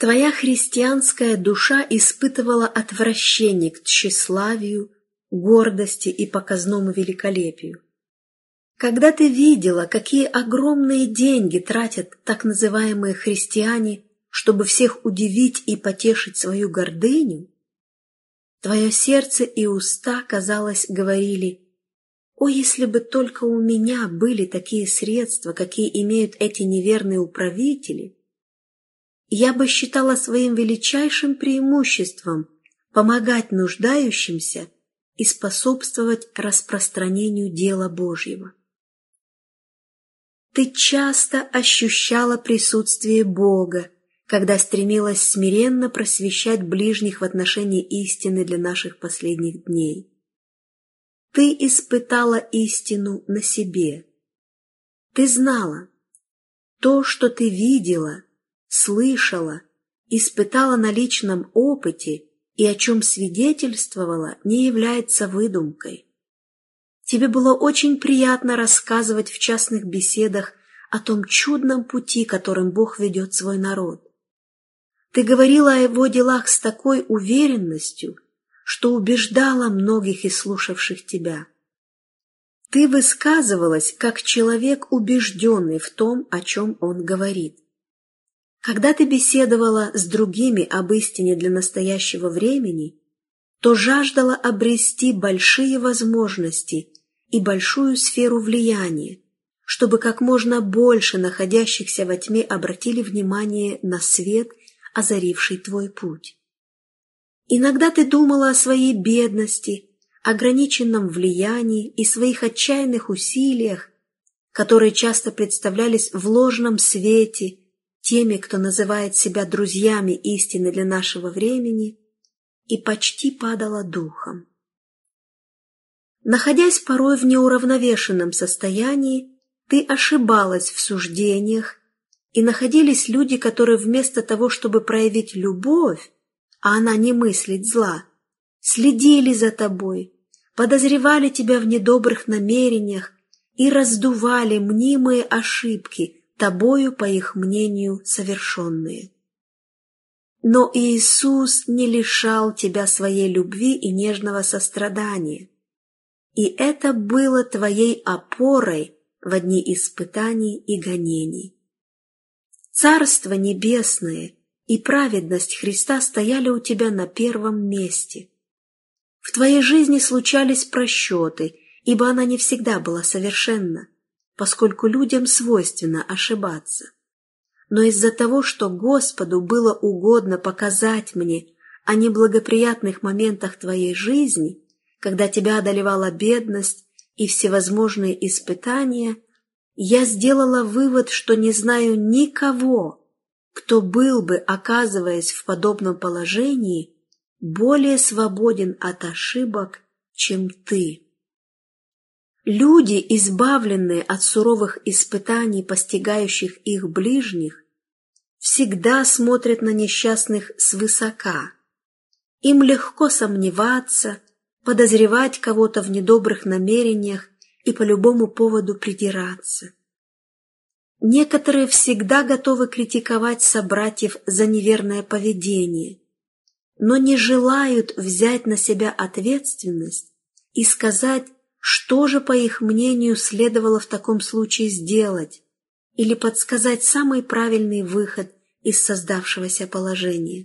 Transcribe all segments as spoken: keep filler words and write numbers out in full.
Твоя христианская душа испытывала отвращение к тщеславию, гордости и показному великолепию. Когда ты видела, какие огромные деньги тратят так называемые христиане, чтобы всех удивить и потешить свою гордыню, твое сердце и уста, казалось, говорили: «О, если бы только у меня были такие средства, какие имеют эти неверные управители, я бы считала своим величайшим преимуществом помогать нуждающимся и способствовать распространению дела Божьего». Ты часто ощущала присутствие Бога, когда стремилась смиренно просвещать ближних в отношении истины для наших последних дней. Ты испытала истину на себе. Ты знала, то, что ты видела, слышала, испытала на личном опыте и о чем свидетельствовала, не является выдумкой. Тебе было очень приятно рассказывать в частных беседах о том чудном пути, которым Бог ведет свой народ. Ты говорила о его делах с такой уверенностью, что убеждала многих из слушавших тебя. Ты высказывалась как человек, убежденный в том, о чем он говорит. Когда ты беседовала с другими об истине для настоящего времени, то жаждала обрести большие возможности и большую сферу влияния, чтобы как можно больше находящихся во тьме обратили внимание на свет, озаривший твой путь. Иногда ты думала о своей бедности, ограниченном влиянии и своих отчаянных усилиях, которые часто представлялись в ложном свете теми, кто называет себя друзьями истины для нашего времени, и почти падала духом. Находясь порой в неуравновешенном состоянии, ты ошибалась в суждениях, и находились люди, которые вместо того, чтобы проявить любовь, а она не мыслит зла, следили за тобой, подозревали тебя в недобрых намерениях и раздували мнимые ошибки, тобою, по их мнению, совершенные. Но Иисус не лишал тебя своей любви и нежного сострадания, и это было твоей опорой в дни испытаний и гонений. Царство Небесное и праведность Христа стояли у тебя на первом месте. В твоей жизни случались просчеты, ибо она не всегда была совершенна, поскольку людям свойственно ошибаться. Но из-за того, что Господу было угодно показать мне о неблагоприятных моментах твоей жизни, когда тебя одолевала бедность и всевозможные испытания, я сделала вывод, что не знаю никого, кто был бы, оказываясь в подобном положении, более свободен от ошибок, чем ты. Люди, избавленные от суровых испытаний, постигающих их ближних, всегда смотрят на несчастных свысока. Им легко сомневаться, подозревать кого-то в недобрых намерениях и по любому поводу придираться. Некоторые всегда готовы критиковать собратьев за неверное поведение, но не желают взять на себя ответственность и сказать, что же, по их мнению, следовало в таком случае сделать, или подсказать самый правильный выход из создавшегося положения.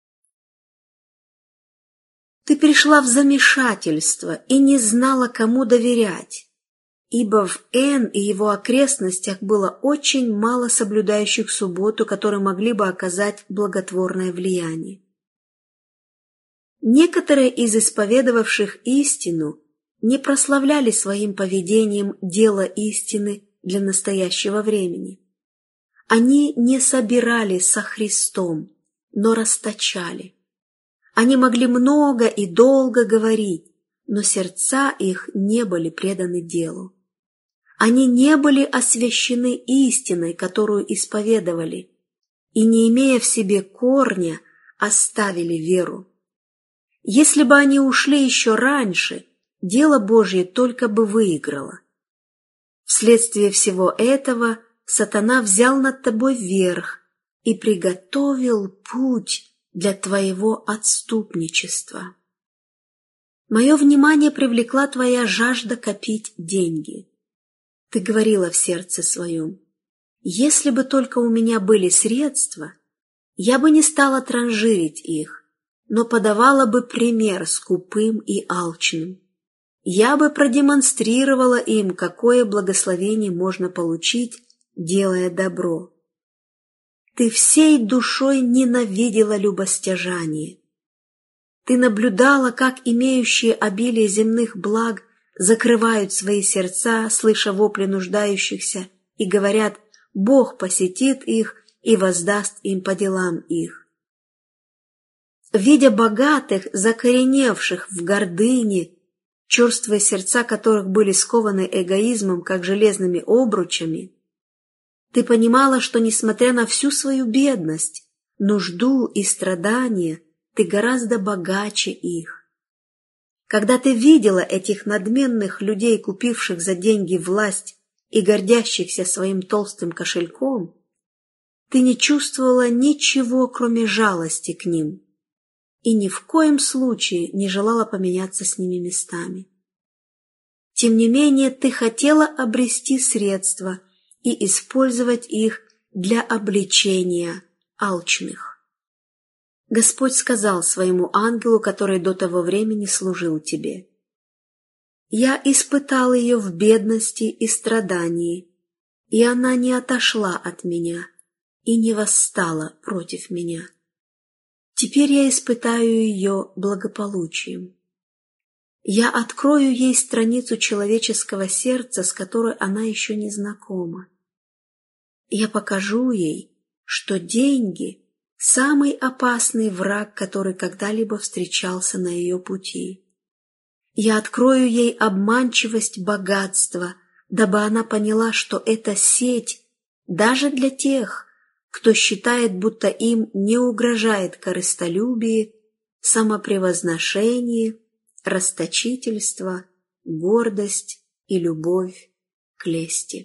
Ты пришла в замешательство и не знала, кому доверять, ибо в Н и его окрестностях было очень мало соблюдающих субботу, которые могли бы оказать благотворное влияние. Некоторые из исповедовавших истину не прославляли своим поведением дело истины для настоящего времени. Они не собирали со Христом, но расточали. Они могли много и долго говорить, но сердца их не были преданы делу. Они не были освящены истиной, которую исповедовали, и, не имея в себе корня, оставили веру. Если бы они ушли еще раньше, дело Божье только бы выиграло. Вследствие всего этого сатана взял над тобой верх, и приготовил путь для твоего отступничества. Мое внимание привлекла твоя жажда копить деньги. Ты говорила в сердце своем: если бы только у меня были средства, я бы не стала транжирить их, но подавала бы пример скупым и алчным. Я бы продемонстрировала им, какое благословение можно получить, делая добро. Ты всей душой ненавидела любостяжание. Ты наблюдала, как имеющие обилие земных благ закрывают свои сердца, слыша вопли нуждающихся, и говорят: Бог посетит их и воздаст им по делам их. Видя богатых, закореневших в гордыне, черствые сердца которых были скованы эгоизмом, как железными обручами, ты понимала, что, несмотря на всю свою бедность, нужду и страдания, ты гораздо богаче их. Когда ты видела этих надменных людей, купивших за деньги власть и гордящихся своим толстым кошельком, ты не чувствовала ничего, кроме жалости к ним, и ни в коем случае не желала поменяться с ними местами. Тем не менее, ты хотела обрести средства и использовать их для обличения алчных. Господь сказал своему ангелу, который до того времени служил тебе: «Я испытал ее в бедности и страдании, и она не отошла от меня и не восстала против меня. Теперь я испытаю ее благополучием. Я открою ей страницу человеческого сердца, с которой она еще не знакома. Я покажу ей, что деньги – самый опасный враг, который когда-либо встречался на ее пути. Я открою ей обманчивость богатства, дабы она поняла, что это сеть даже для тех, кто считает, будто им не угрожает корыстолюбие, самопревозношение, расточительство, гордость и любовь к лести.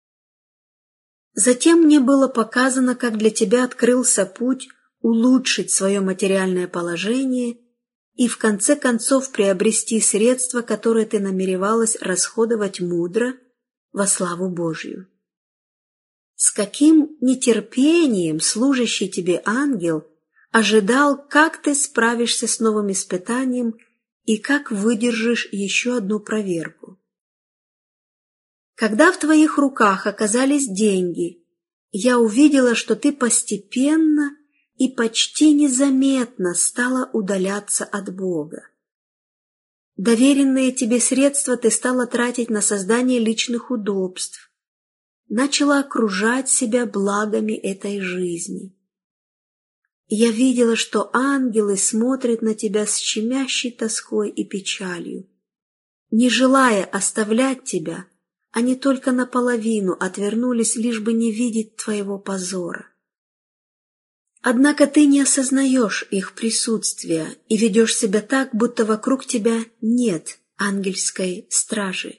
Затем мне было показано, как для тебя открылся путь улучшить свое материальное положение и в конце концов приобрести средства, которые ты намеревалась расходовать мудро во славу Божью. С каким нетерпением служащий тебе ангел ожидал, как ты справишься с новым испытанием и как выдержишь еще одну проверку. Когда в твоих руках оказались деньги, я увидела, что ты постепенно и почти незаметно стала удаляться от Бога. Доверенные тебе средства ты стала тратить на создание личных удобств, начала окружать себя благами этой жизни. Я видела, что ангелы смотрят на тебя с щемящей тоской и печалью. Не желая оставлять тебя, они только наполовину отвернулись, лишь бы не видеть твоего позора. Однако ты не осознаешь их присутствия и ведешь себя так, будто вокруг тебя нет ангельской стражи.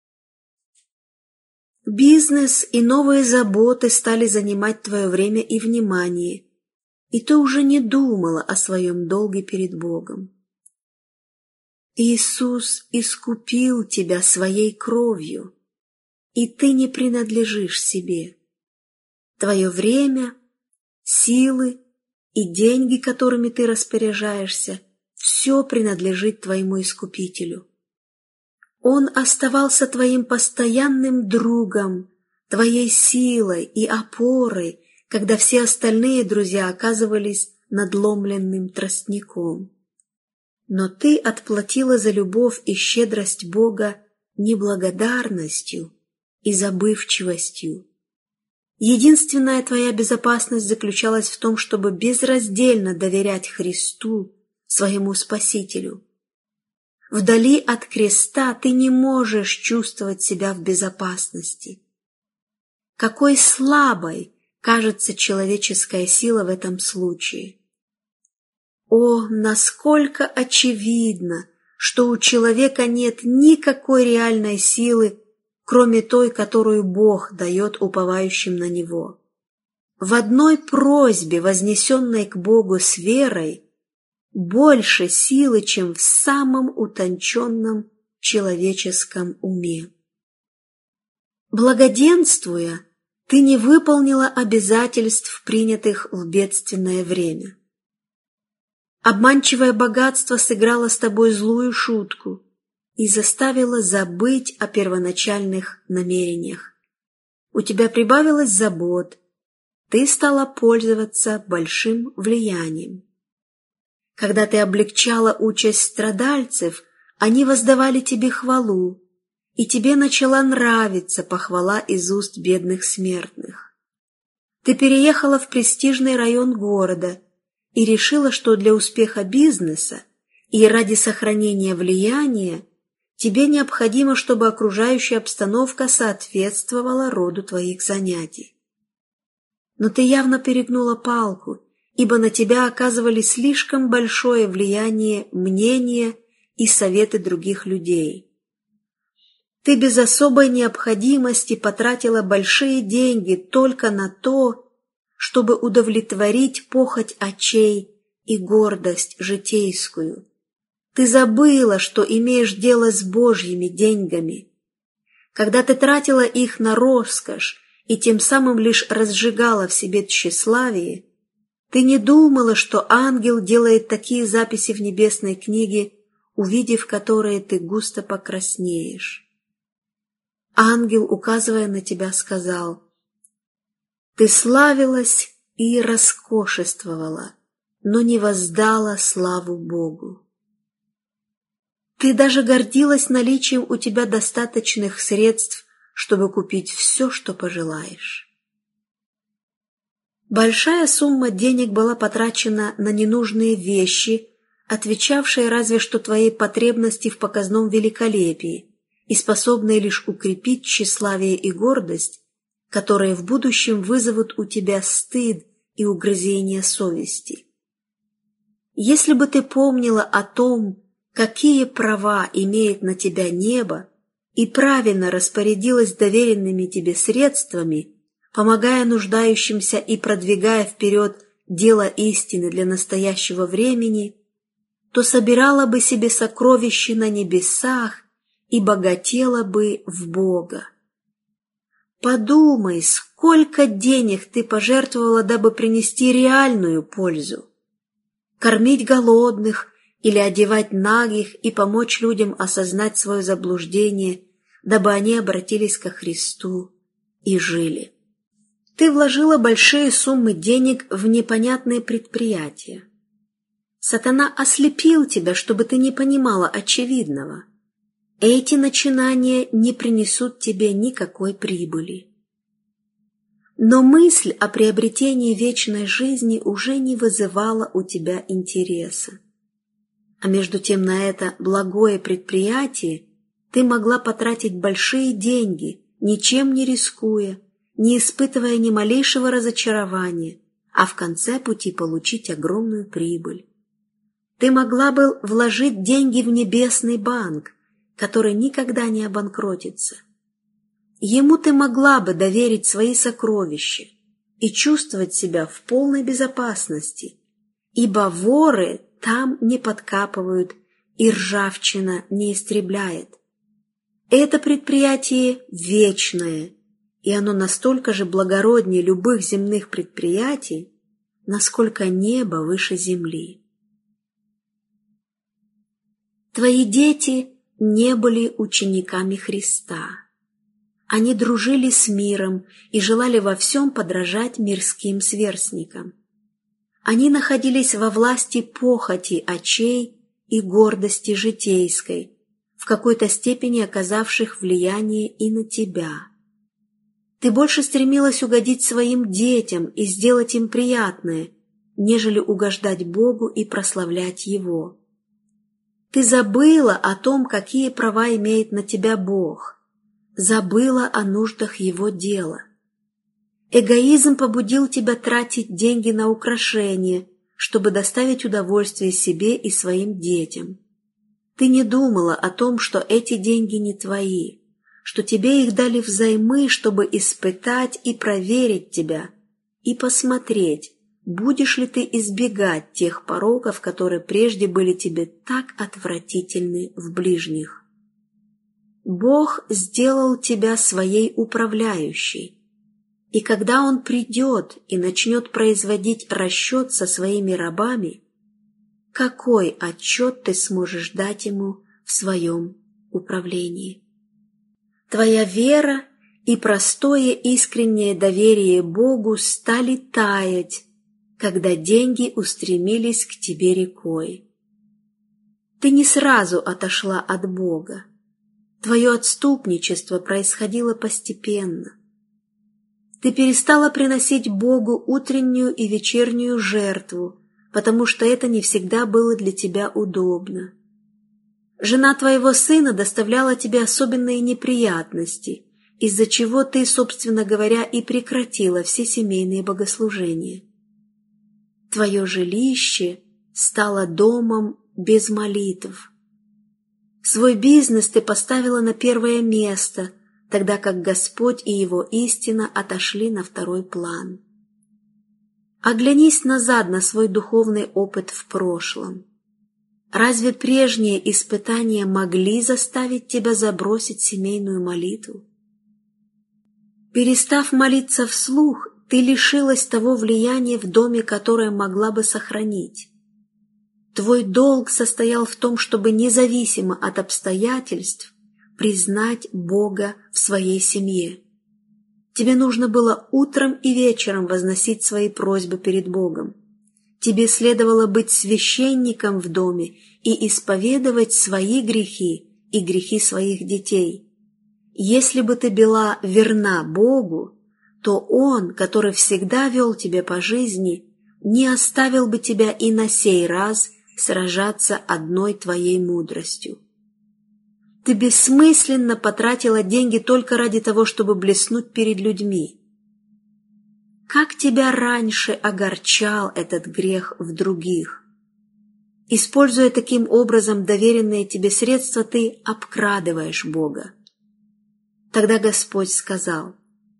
Бизнес и новые заботы стали занимать твое время и внимание, и ты уже не думала о своем долге перед Богом. Иисус искупил тебя своей кровью, и ты не принадлежишь себе. Твое время, силы и деньги, которыми ты распоряжаешься, все принадлежит твоему Искупителю. Он оставался твоим постоянным другом, твоей силой и опорой, когда все остальные друзья оказывались надломленным тростником. Но ты отплатила за любовь и щедрость Бога неблагодарностью и забывчивостью. Единственная твоя безопасность заключалась в том, чтобы безраздельно доверять Христу, своему Спасителю. Вдали от креста ты не можешь чувствовать себя в безопасности. Какой слабой кажется человеческая сила в этом случае. О, насколько очевидно, что у человека нет никакой реальной силы, кроме той, которую Бог дает уповающим на Него. в одной просьбе, вознесенной к Богу с верой, больше силы, чем в самом утонченном человеческом уме. Благоденствуя, ты не выполнила обязательств, принятых в бедственное время. Обманчивое богатство сыграло с тобой злую шутку и заставило забыть о первоначальных намерениях. У тебя прибавилось забот, ты стала пользоваться большим влиянием. Когда ты облегчала участь страдальцев, они воздавали тебе хвалу, и тебе начала нравиться похвала из уст бедных смертных. Ты переехала в престижный район города и решила, что для успеха бизнеса и ради сохранения влияния тебе необходимо, чтобы окружающая обстановка соответствовала роду твоих занятий. Но ты явно перегнула палку, ибо на тебя оказывали слишком большое влияние мнения и советы других людей. Ты без особой необходимости потратила большие деньги только на то, чтобы удовлетворить похоть очей и гордость житейскую. Ты забыла, что имеешь дело с Божьими деньгами. Когда ты тратила их на роскошь и тем самым лишь разжигала в себе тщеславие, ты не думала, что ангел делает такие записи в небесной книге, увидев которые ты густо покраснеешь. Ангел, указывая на тебя, сказал: «Ты славилась и роскошествовала, но не воздала славу Богу. Ты даже гордилась наличием у тебя достаточных средств, чтобы купить все, что пожелаешь». Большая сумма денег была потрачена на ненужные вещи, отвечавшие разве что твоей потребности в показном великолепии и способные лишь укрепить тщеславие и гордость, которые в будущем вызовут у тебя стыд и угрызение совести. Если бы ты помнила о том, какие права имеет на тебя небо, и правильно распорядилась доверенными тебе средствами, помогая нуждающимся и продвигая вперед дело истины для настоящего времени, то собирала бы себе сокровища на небесах и богатела бы в Бога. Подумай, сколько денег ты пожертвовала, дабы принести реальную пользу. Кормить голодных или одевать нагих и помочь людям осознать свое заблуждение, дабы они обратились ко Христу и жили. Ты вложила большие суммы денег в непонятные предприятия. Сатана ослепил тебя, чтобы ты не понимала очевидного. Эти начинания не принесут тебе никакой прибыли. Но мысль о приобретении вечной жизни уже не вызывала у тебя интереса. А между тем на это благое предприятие ты могла потратить большие деньги, ничем не рискуя, не испытывая ни малейшего разочарования, а в конце пути получить огромную прибыль. Ты могла бы вложить деньги в небесный банк, который никогда не обанкротится. Ему ты могла бы доверить свои сокровища и чувствовать себя в полной безопасности, ибо воры там не подкапывают и ржавчина не истребляет. Это предприятие вечное, и оно настолько же благороднее любых земных предприятий, насколько небо выше земли. Твои дети не были учениками Христа. Они дружили с миром и желали во всем подражать мирским сверстникам. Они находились во власти похоти очей и гордости житейской, в какой-то степени оказавших влияние и на тебя. Ты больше стремилась угодить своим детям и сделать им приятное, нежели угождать Богу и прославлять Его. Ты забыла о том, какие права имеет на тебя Бог, забыла о нуждах Его дела. Эгоизм побудил тебя тратить деньги на украшения, чтобы доставить удовольствие себе и своим детям. Ты не думала о том, что эти деньги не твои, что тебе их дали взаймы, чтобы испытать и проверить тебя, и посмотреть, будешь ли ты избегать тех пороков, которые прежде были тебе так отвратительны в ближних. Бог сделал тебя своей управляющей, и когда Он придет и начнет производить расчет со своими рабами, какой отчет ты сможешь дать Ему в своем управлении? Твоя вера и простое искреннее доверие Богу стали таять, когда деньги устремились к тебе рекой. Ты не сразу отошла от Бога. Твое отступничество происходило постепенно. Ты перестала приносить Богу утреннюю и вечернюю жертву, потому что это не всегда было для тебя удобно. Жена твоего сына доставляла тебе особенные неприятности, из-за чего ты, собственно говоря, и прекратила все семейные богослужения. Твое жилище стало домом без молитв. Свой бизнес ты поставила на первое место, тогда как Господь и Его истина отошли на второй план. Оглянись назад на свой духовный опыт в прошлом. Разве прежние испытания могли заставить тебя забросить семейную молитву? Перестав молиться вслух, ты лишилась того влияния в доме, которое могла бы сохранить. Твой долг состоял в том, чтобы независимо от обстоятельств признать Бога в своей семье. Тебе нужно было утром и вечером возносить свои просьбы перед Богом. Тебе следовало быть священником в доме и исповедовать свои грехи и грехи своих детей. Если бы ты была верна Богу, то Он, который всегда вел тебя по жизни, не оставил бы тебя и на сей раз сражаться одной твоей мудростью. Ты бессмысленно потратила деньги только ради того, чтобы блеснуть перед людьми. Как тебя раньше огорчал этот грех в других? Используя таким образом доверенные тебе средства, ты обкрадываешь Бога. Тогда Господь сказал: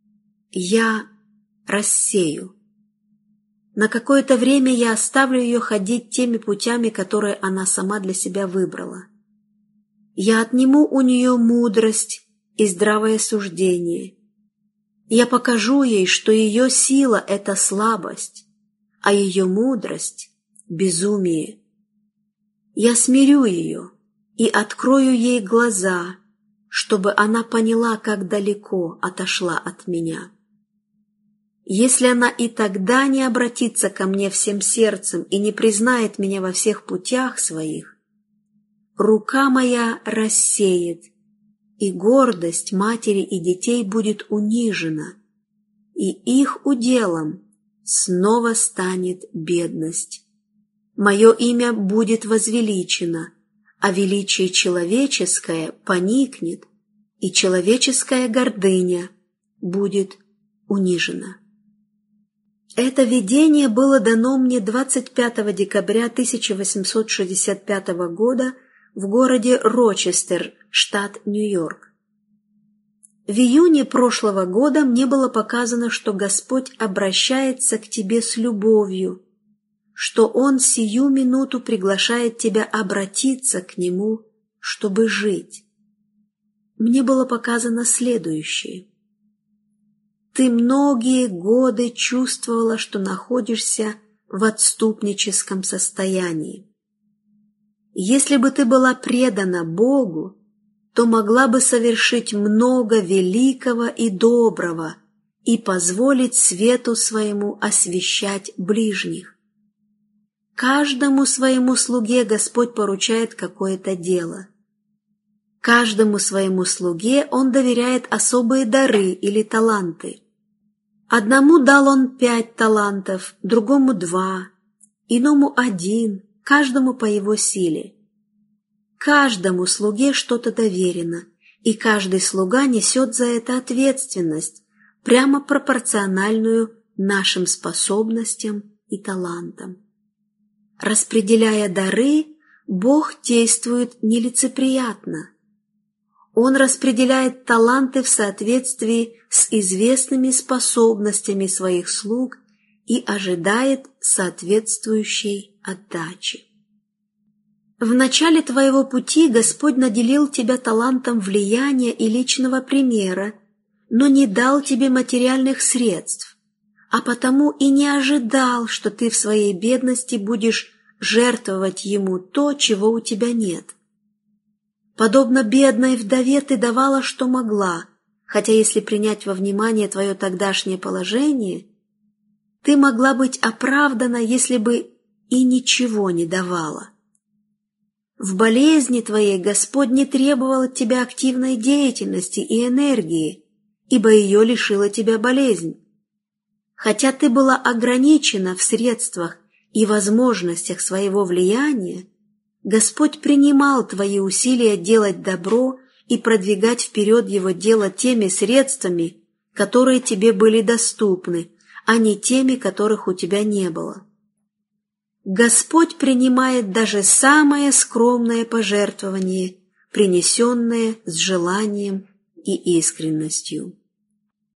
«Я рассею. На какое-то время я оставлю ее ходить теми путями, которые она сама для себя выбрала. Я отниму у нее мудрость и здравое суждение. Я покажу ей, что ее сила — это слабость, а ее мудрость — безумие. Я смирю ее и открою ей глаза, чтобы она поняла, как далеко отошла от меня. Если она и тогда не обратится ко мне всем сердцем и не признает меня во всех путях своих, рука моя рассеет, и гордость матери и детей будет унижена, и их уделом снова станет бедность. Мое имя будет возвеличено, а величие человеческое поникнет, и человеческая гордыня будет унижена». Это видение было дано мне двадцать пятого декабря тысяча восемьсот шестьдесят пятого года в городе Рочестер, штат Нью-Йорк. В июне прошлого года мне было показано, что Господь обращается к тебе с любовью, что Он сию минуту приглашает тебя обратиться к Нему, чтобы жить. Мне было показано следующее. Ты многие годы чувствовала, что находишься в отступническом состоянии. Если бы ты была предана Богу, то могла бы совершить много великого и доброго и позволить свету своему освещать ближних. Каждому своему слуге Господь поручает какое-то дело. Каждому своему слуге Он доверяет особые дары или таланты. Одному дал Он пять талантов, другому два, иному один, каждому по его силе. Каждому слуге что-то доверено, и каждый слуга несет за это ответственность, прямо пропорциональную нашим способностям и талантам. Распределяя дары, Бог действует нелицеприятно. Он распределяет таланты в соответствии с известными способностями своих слуг и ожидает соответствующей отдачи. В начале твоего пути Господь наделил тебя талантом влияния и личного примера, но не дал тебе материальных средств, а потому и не ожидал, что ты в своей бедности будешь жертвовать Ему то, чего у тебя нет. Подобно бедной вдове ты давала, что могла, хотя если принять во внимание твое тогдашнее положение, ты могла быть оправдана, если бы и ничего не давала. В болезни твоей Господь не требовал от тебя активной деятельности и энергии, ибо ее лишила тебя болезнь. Хотя ты была ограничена в средствах и возможностях своего влияния, Господь принимал твои усилия делать добро и продвигать вперед Его дело теми средствами, которые тебе были доступны, а не теми, которых у тебя не было. Господь принимает даже самое скромное пожертвование, принесенное с желанием и искренностью.